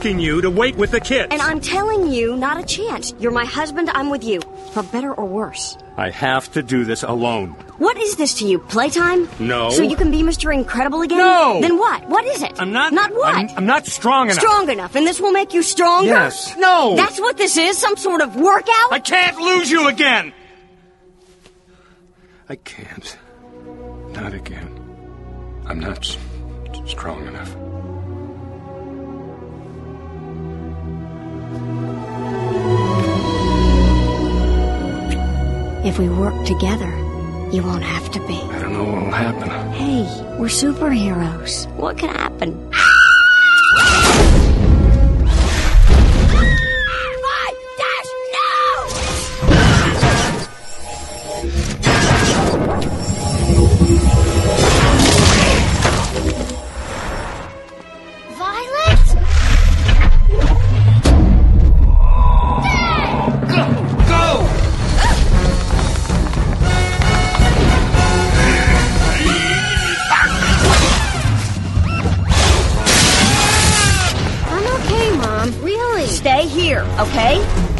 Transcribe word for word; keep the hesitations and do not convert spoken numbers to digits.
asking you to wait with the kids. And I'm telling you, not a chance. You're my husband, I'm with you. For better or worse. I have to do this alone. What is this to you? Playtime? No. So you can be Mister Incredible again? No! Then what? What is it? I'm not... Not what? I'm, I'm not strong enough. Strong enough, and this will make you stronger? Yes. No! That's what this is? Some sort of workout? I can't lose you again! I can't. Not again. I'm not s- strong enough. If we work together, you won't have to be. I don't know what will happen. Hey, we're superheroes. What can happen? Stay here, okay?